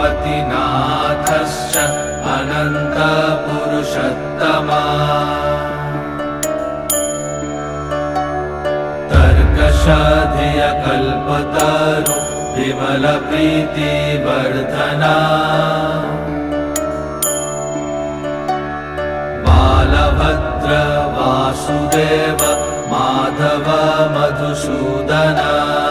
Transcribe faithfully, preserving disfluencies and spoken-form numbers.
श्रीपतिनाथश्च अनन्तपुरुषोत्तमा तर्कशधियकल्पतरु विमलप्रीतिवर्धना Balabhadra Vasudev Madhava Madhusudana.